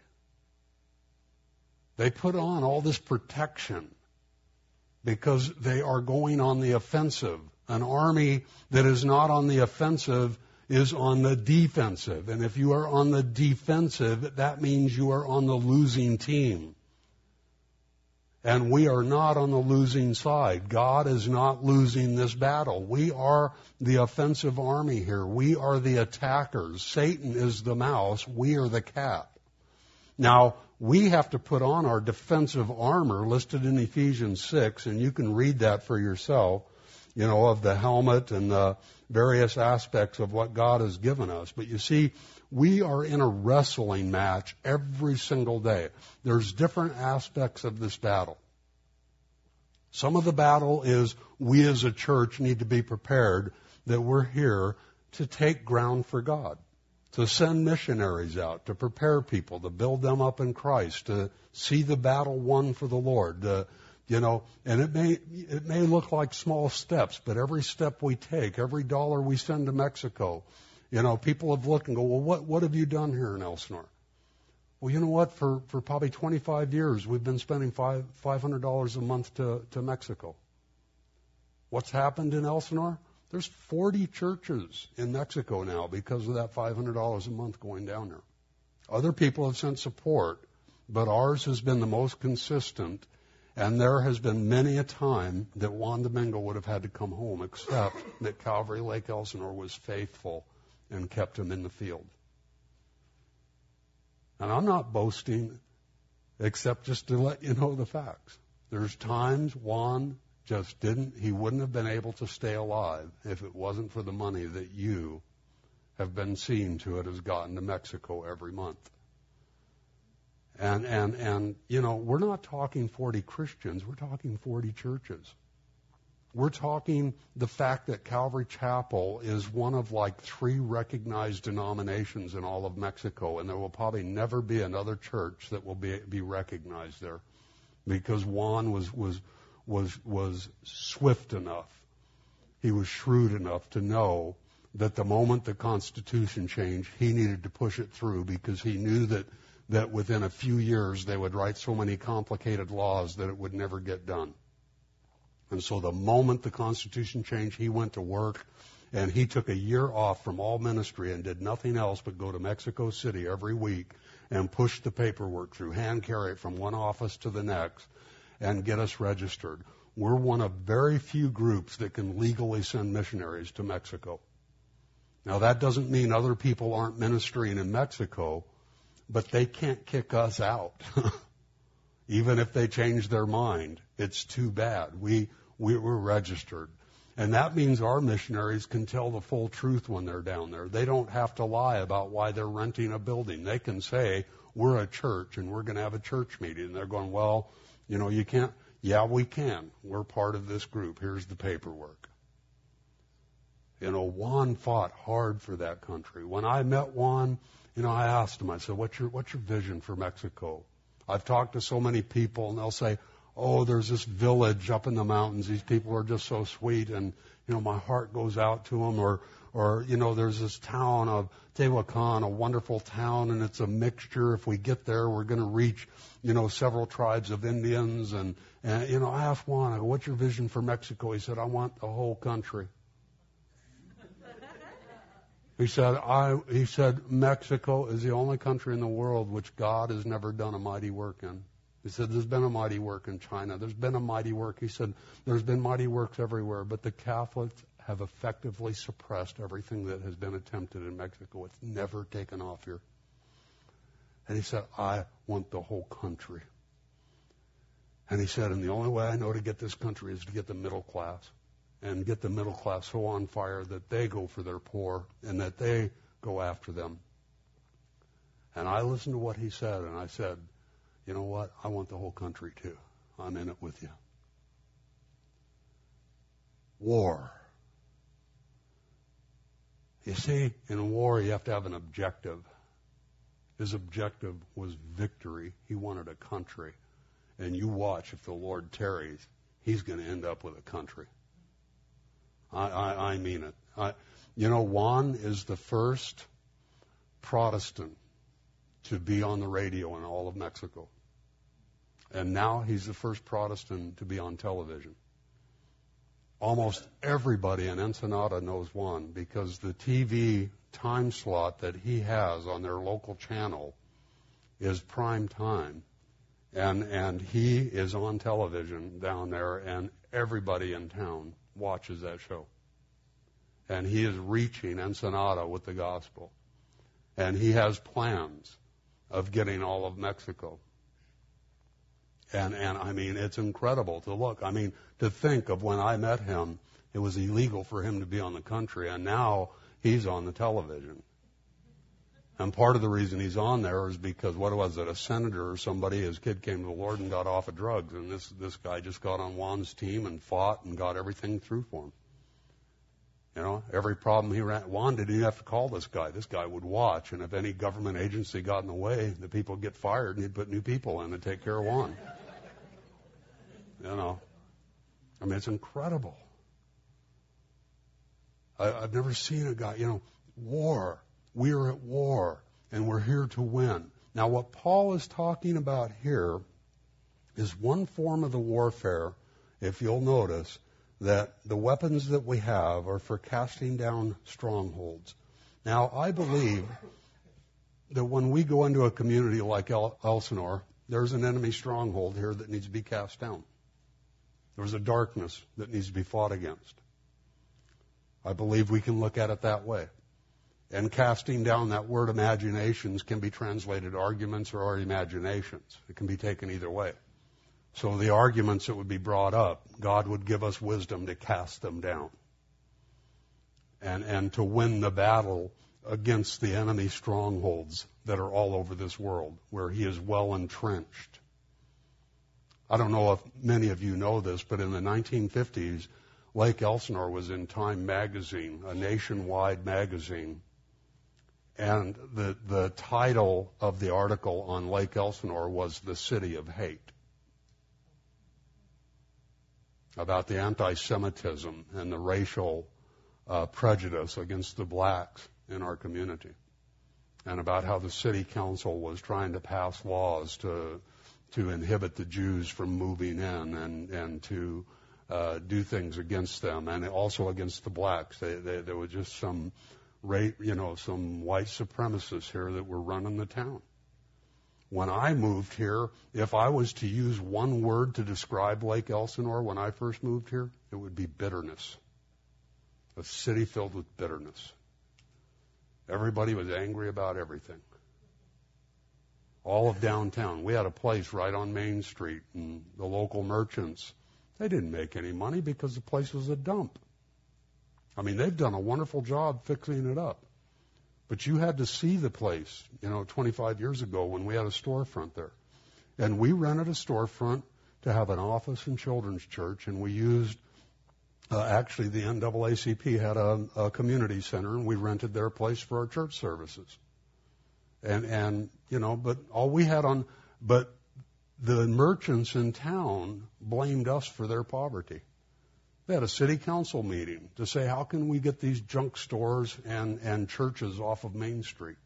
They put on all this protection because they are going on the offensive. An army that is not on the offensive is on the defensive. And if you are on the defensive, that means you are on the losing team. And we are not on the losing side. God is not losing this battle. We are the offensive army here. We are the attackers. Satan is the mouse. We are the cat. Now, we have to put on our defensive armor listed in Ephesians six, and you can read that for yourself, you know, of the helmet and the various aspects of what God has given us. But you see, we are in a wrestling match every single day. There's different aspects of this battle. Some of the battle is we as a church need to be prepared that we're here to take ground for God, to send missionaries out, to prepare people, to build them up in Christ, to see the battle won for the Lord, to, you know, and it may, it may look like small steps, but every step we take, every dollar we send to Mexico, you know, people have looked and go, well, what, what have you done here in Elsinore? Well, you know what? For, for probably twenty-five years, we've been spending five, $500 a month to, to Mexico. What's happened in Elsinore? There's forty churches in Mexico now because of that five hundred dollars a month going down there. Other people have sent support, but ours has been the most consistent, and there has been many a time that Juan Domingo would have had to come home, except that Calvary Lake Elsinore was faithful and kept him in the field. And I'm not boasting, except just to let you know the facts. There's times Juan just didn't, he wouldn't have been able to stay alive if it wasn't for the money that you have been seeing to it has gotten to Mexico every month. And, and, and, you know, we're not talking forty Christians, we're talking forty churches. We're talking the fact that Calvary Chapel is one of like three recognized denominations in all of Mexico, and there will probably never be another church that will be, be recognized there, because Juan was, was, was, was swift enough. He was shrewd enough to know that the moment the Constitution changed, he needed to push it through, because he knew that, that within a few years they would write so many complicated laws that it would never get done. And so the moment the Constitution changed, he went to work, and he took a year off from all ministry and did nothing else but go to Mexico City every week and push the paperwork through, hand carry it from one office to the next, and get us registered. We're one of very few groups that can legally send missionaries to Mexico. Now, that doesn't mean other people aren't ministering in Mexico, but they can't kick us out. Even if they change their mind, it's too bad. We, we were registered. And that means our missionaries can tell the full truth when they're down there. They don't have to lie about why they're renting a building. They can say, we're a church and we're going to have a church meeting. And they're going, well, you know, you can't. Yeah, we can. We're part of this group. Here's the paperwork. You know, Juan fought hard for that country. When I met Juan, you know, I asked him, I said, what's your, what's your vision for Mexico? I've talked to so many people, and they'll say, oh, there's this village up in the mountains. These people are just so sweet, and, you know, my heart goes out to them. Or, or you know, there's this town of Tehuacan, a wonderful town, and it's a mixture. If we get there, we're going to reach, you know, several tribes of Indians. And, and you know, I asked Juan, I go, what's your vision for Mexico? He said, I want the whole country. He said, I, he said, Mexico is the only country in the world which God has never done a mighty work in. He said, there's been a mighty work in China. There's been a mighty work. He said, there's been mighty works everywhere, but the Catholics have effectively suppressed everything that has been attempted in Mexico. It's never taken off here. And he said, I want the whole country. And he said, and the only way I know to get this country is to get the middle class. And get the middle class so on fire that they go for their poor and that they go after them. And I listened to what he said, and I said, you know what? I want the whole country too. I'm in it with you. War. You see, in war you have to have an objective. His objective was victory. He wanted a country. And you watch, if the Lord tarries, he's going to end up with a country. I, I, I mean it. I, you know, Juan is the first Protestant to be on the radio in all of Mexico. And now he's the first Protestant to be on television. Almost everybody in Ensenada knows Juan, because the T V time slot that he has on their local channel is prime time. And, and he is on television down there, and everybody in town watches that show. And he is reaching Ensenada with the gospel. And he has plans of getting all of Mexico. And, and I mean, it's incredible to look. I mean, to think of when I met him, it was illegal for him to be on the country, and now he's on the television. And part of the reason he's on there is because, what was it, a senator or somebody, his kid came to the Lord and got off of drugs, and this, this guy just got on Juan's team and fought and got everything through for him. You know, every problem he ran, Juan didn't even have to call this guy. This guy would watch, and if any government agency got in the way, the people would get fired, and he'd put new people in to take care of Juan. You know, I mean, it's incredible. I, I've never seen a guy, you know, war. We are at war, and we're here to win. Now, what Paul is talking about here is one form of the warfare, if you'll notice, that the weapons that we have are for casting down strongholds. Now, I believe that when we go into a community like El- Elsinore, there's an enemy stronghold here that needs to be cast down. There's a darkness that needs to be fought against. I believe we can look at it that way. And casting down, that word imaginations can be translated arguments or our imaginations. It can be taken either way. So the arguments that would be brought up, God would give us wisdom to cast them down. And, and to win the battle against the enemy strongholds that are all over this world, where he is well entrenched. I don't know if many of you know this, but in the nineteen fifties, Lake Elsinore was in Time magazine, a nationwide magazine. And the, the title of the article on Lake Elsinore was The City of Hate, about the anti-Semitism and the racial uh, prejudice against the blacks in our community, and about how the city council was trying to pass laws to to inhibit the Jews from moving in and, and to uh, do things against them, and also against the blacks. They, they, there was just some Right, you know, some white supremacists here that were running the town. When I moved here, if I was to use one word to describe Lake Elsinore when I first moved here, it would be bitterness. A city filled with bitterness. Everybody was angry about everything. All of downtown. We had a place right on Main Street, and the local merchants, they didn't make any money because the place was a dump. I mean, they've done a wonderful job fixing it up. But you had to see the place, you know, twenty-five years ago when we had a storefront there. And we rented a storefront to have an office and children's church, and we used, uh, actually the N double A C P had a, a community center, and we rented their place for our church services. And, and, you know, but all we had on, but the merchants in town blamed us for their poverty. They had a city council meeting to say, how can we get these junk stores and, and churches off of Main Street?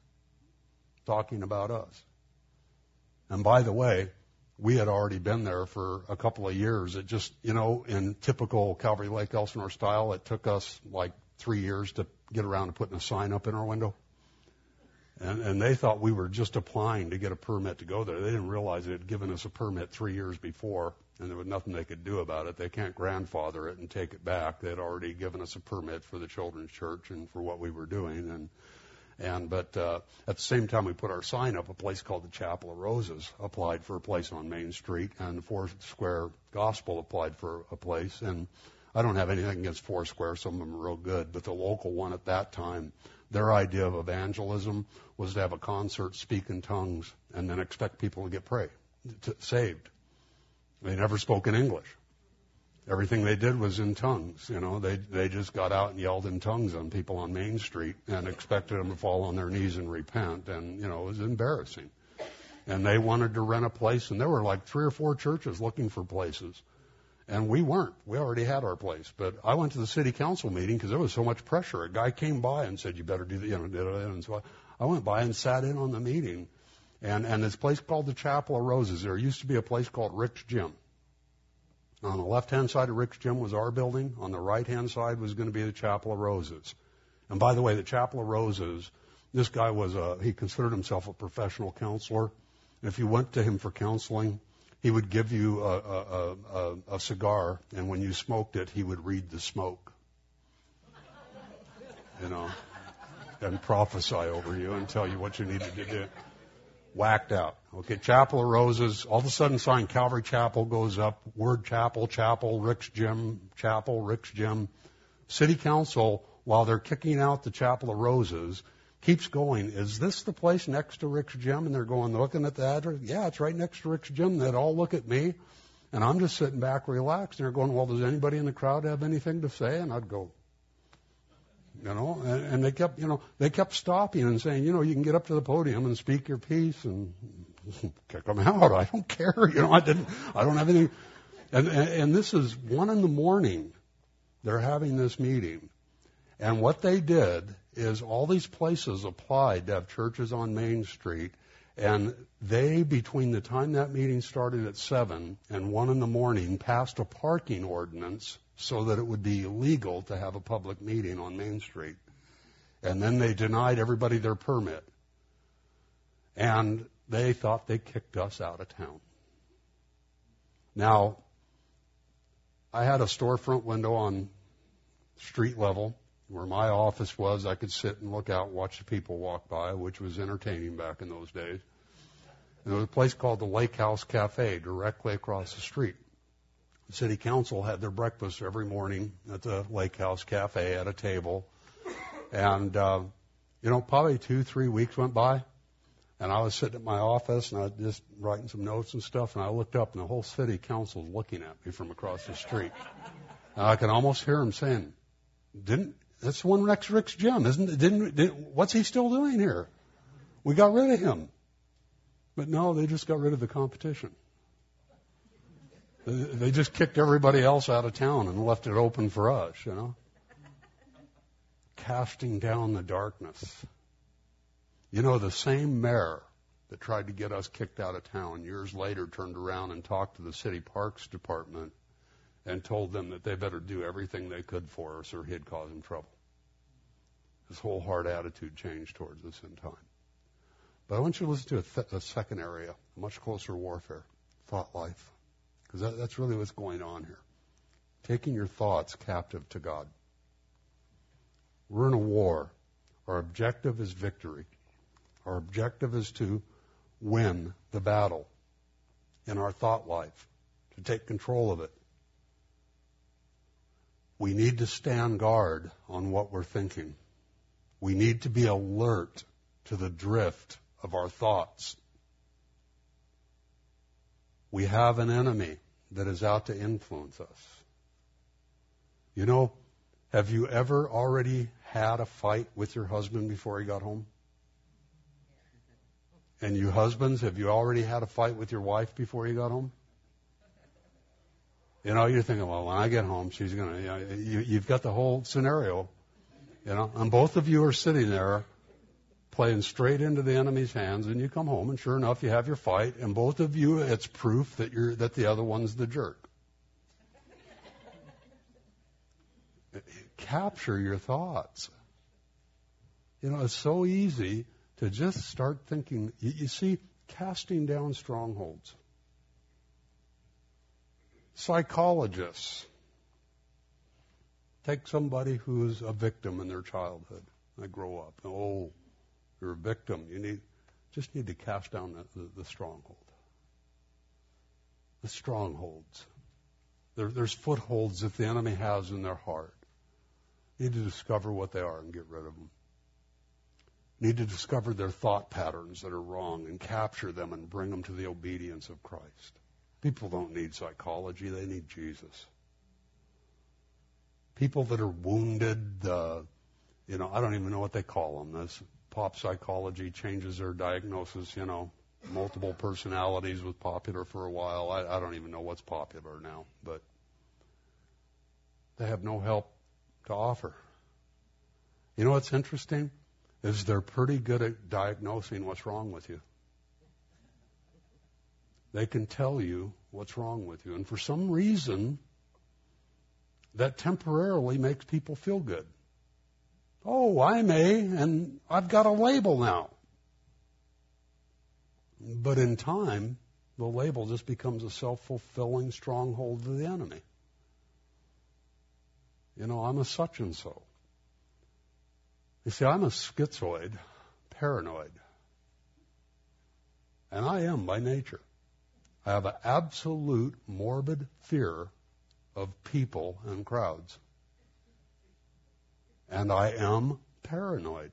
Talking about us. And by the way, we had already been there for a couple of years. It just, you know, in typical Calvary Lake Elsinore style, it took us like three years to get around to putting a sign up in our window. And, and they thought we were just applying to get a permit to go there. They didn't realize they had given us a permit three years before, and there was nothing they could do about it. They can't grandfather it and take it back. They had already given us a permit for the children's church and for what we were doing. And and but uh, at the same time we put our sign up, a place called the Chapel of Roses applied for a place on Main Street, and the Foursquare Gospel applied for a place. And I don't have anything against Foursquare. Some of them are real good, but the local one at that time, their idea of evangelism was to have a concert, speak in tongues, and then expect people to get pray, to, saved. They never spoke in English. Everything they did was in tongues. You know, they they just got out and yelled in tongues on people on Main Street and expected them to fall on their knees and repent. And, you know, it was embarrassing. And they wanted to rent a place, and there were like three or four churches looking for places. And we weren't. We already had our place. But I went to the city council meeting because there was so much pressure. A guy came by and said, you better do that. You know, did it. And so I, I went by and sat in on the meeting. And, and this place called the Chapel of Roses, there used to be a place called Rick's Gym. On the left-hand side of Rick's Gym was our building. On the right-hand side was going to be the Chapel of Roses. And by the way, the Chapel of Roses, this guy was a, he considered himself a professional counselor. And if you went to him for counseling, he would give you a, a, a, a cigar, and when you smoked it, he would read the smoke. You know, and prophesy over you and tell you what you needed to do. Whacked out. Okay, Chapel of Roses. All of a sudden, sign Calvary Chapel goes up. Word Chapel, Chapel, Rick's Gym, Chapel, Rick's Gym. City Council, while they're kicking out the Chapel of Roses, keeps going. Is this the place next to Rick's Gym? And they're going, looking at the address. Yeah, it's right next to Rick's Gym. They'd all look at me, and I'm just sitting back relaxed. And they're going, well, does anybody in the crowd have anything to say? And I'd go, you know, and, and they kept, you know, they kept stopping and saying, you know, you can get up to the podium and speak your piece and kick them out. I don't care. You know, I didn't, I don't have anything. And, and, and this is one in the morning. They're having this meeting. And what they did is all these places applied to have churches on Main Street. And they, between the time that meeting started at seven and one in the morning, passed a parking ordinance so that it would be illegal to have a public meeting on Main Street. And then they denied everybody their permit. And they thought they kicked us out of town. Now, I had a storefront window on street level where my office was. I could sit and look out and watch the people walk by, which was entertaining back in those days. And there was a place called the Lake House Cafe directly across the street. The city council had their breakfast every morning at the Lake House Cafe at a table. And, uh, you know, probably two, three weeks went by, and I was sitting at my office, and I was just writing some notes and stuff, and I looked up, and the whole city council was looking at me from across the street. And I can almost hear him saying, "Didn't that's the one next Rick's gym, isn't it? Didn't, didn't what's he still doing here? We got rid of him." But no, they just got rid of the competition. They just kicked everybody else out of town and left it open for us, you know. Casting down the darkness. You know, the same mayor that tried to get us kicked out of town years later turned around and talked to the city parks department and told them that they better do everything they could for us or he'd cause them trouble. His whole hard attitude changed towards us in time. But I want you to listen to a, th- a second area, a much closer warfare, thought life. Because that, that's really what's going on here. Taking your thoughts captive to God. We're in a war. Our objective is victory. Our objective is to win the battle in our thought life, to take control of it. We need to stand guard on what we're thinking. We need to be alert to the drift of our thoughts. We have an enemy that is out to influence us. You know, have you ever already had a fight with your husband before he got home? And you husbands, have you already had a fight with your wife before you got home? You know, you're thinking, well, when I get home, she's going to, you know, you, you've got the whole scenario, you know, and both of you are sitting there playing straight into the enemy's hands, and you come home, and sure enough, you have your fight, and both of you, it's proof that you're that the other one's the jerk. Capture your thoughts. You know, it's so easy to just start thinking. You, you see, casting down strongholds. Psychologists take somebody who's a victim in their childhood. They grow up. Oh, you're a victim. You need just need to cast down the, the, the stronghold. The strongholds. There, there's footholds that the enemy has in their heart. You need to discover what they are and get rid of them. You need to discover their thought patterns that are wrong and capture them and bring them to the obedience of Christ. People don't need psychology. They need Jesus. People that are wounded, uh, you know, I don't even know what they call them. This pop psychology changes their diagnosis, you know. Multiple personalities was popular for a while. I, I don't even know what's popular now, but they have no help to offer. You know what's interesting? Is they're pretty good at diagnosing what's wrong with you. They can tell you what's wrong with you. And for some reason, that temporarily makes people feel good. Oh, I'm A, and I've got a label now. But in time, the label just becomes a self-fulfilling stronghold of the enemy. You know, I'm a such and so. You see, I'm a schizoid, paranoid. And I am by nature. I have an absolute morbid fear of people and crowds. And I am paranoid.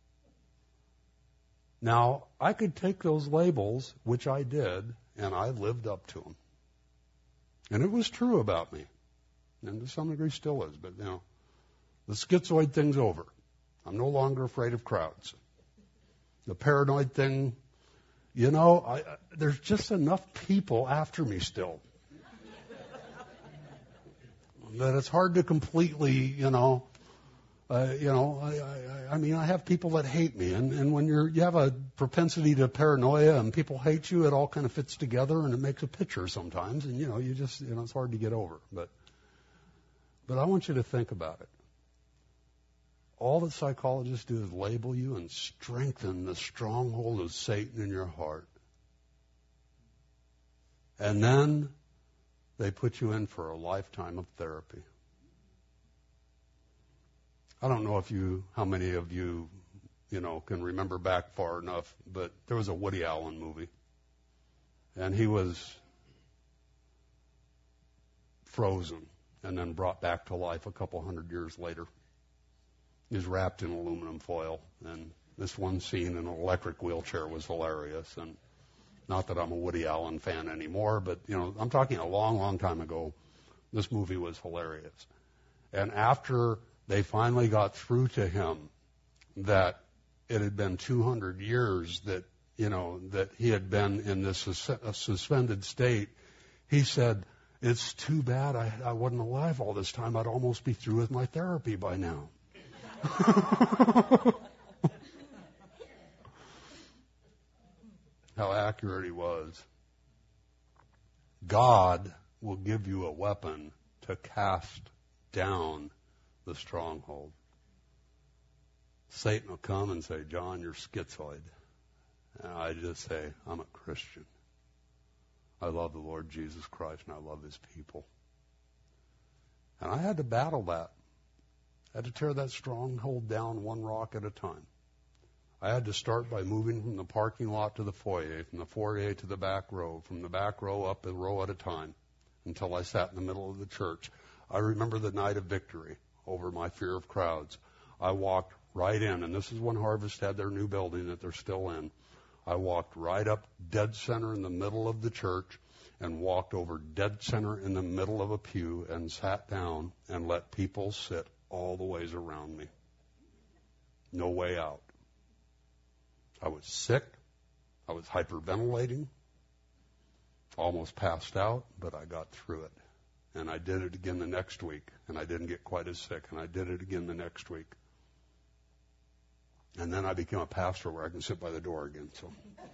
Now, I could take those labels, which I did, and I lived up to them. And it was true about me. And to some degree still is, but, you know, the schizoid thing's over. I'm no longer afraid of crowds. The paranoid thing, you know, I, I, there's just enough people after me still that it's hard to completely, you know, uh, you know, I, I, I mean, I have people that hate me, and, and when you're you have a propensity to paranoia and people hate you, it all kind of fits together and it makes a picture sometimes, and you know, you just, you know, it's hard to get over. But, but I want you to think about it. All that psychologists do is label you and strengthen the stronghold of Satan in your heart. And then they put you in for a lifetime of therapy. I don't know if you, how many of you, you know, can remember back far enough, but there was a Woody Allen movie. And he was frozen and then brought back to life a couple hundred years later. He was wrapped in aluminum foil, and this one scene in an electric wheelchair was hilarious. And not that I'm a Woody Allen fan anymore, but, you know, I'm talking a long, long time ago. This movie was hilarious. And after they finally got through to him that it had been two hundred years that, you know, that he had been in this sus- suspended state, he said, it's too bad I, I wasn't alive all this time. I'd almost be through with my therapy by now. How accurate he was. God will give you a weapon to cast down the stronghold. Satan will come and say, John, you're schizoid. And I just say, I'm a Christian. I love the Lord Jesus Christ and I love his people. And I had to battle that. I had to tear that stronghold down one rock at a time. I had to start by moving from the parking lot to the foyer, from the foyer to the back row, from the back row up a row at a time, until I sat in the middle of the church. I remember the night of victory over my fear of crowds. I walked right in, and this is when Harvest had their new building that they're still in. I walked right up dead center in the middle of the church and walked over dead center in the middle of a pew and sat down and let people sit all the ways around me. No way out. I was sick. I was hyperventilating. Almost passed out, but I got through it. And I did it again the next week, and I didn't get quite as sick, and I did it again the next week. And then I became a pastor where I can sit by the door again. So,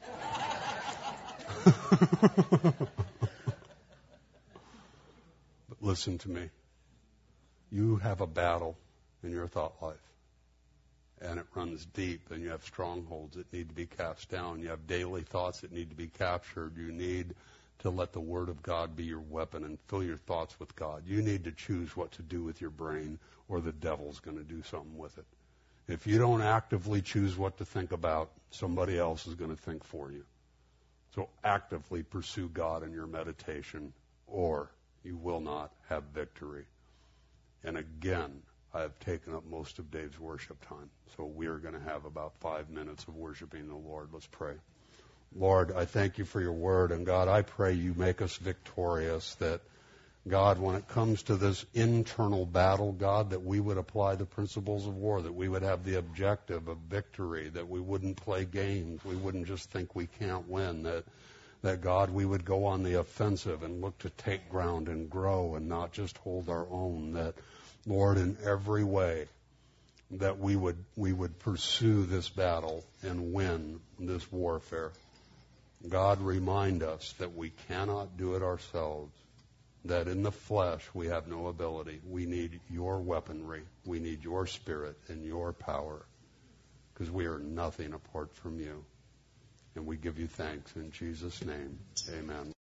but listen to me. You have a battle in your thought life. And it runs deep, and you have strongholds that need to be cast down. You have daily thoughts that need to be captured. You need to let the Word of God be your weapon and fill your thoughts with God. You need to choose what to do with your brain, or the devil's going to do something with it. If you don't actively choose what to think about, somebody else is going to think for you. So actively pursue God in your meditation, or you will not have victory. And again, I have taken up most of Dave's worship time. So we are going to have about five minutes of worshiping the Lord. Let's pray. Lord, I thank you for your word. And God, I pray you make us victorious, that God, when it comes to this internal battle, God, that we would apply the principles of war, that we would have the objective of victory, that we wouldn't play games. We wouldn't just think we can't win, that, that God, we would go on the offensive and look to take ground and grow and not just hold our own, that Lord, in every way, that we would we would pursue this battle and win this warfare. God, remind us that we cannot do it ourselves, that in the flesh we have no ability. We need your weaponry. We need your spirit and your power, because we are nothing apart from you. And we give you thanks in Jesus' name. Amen.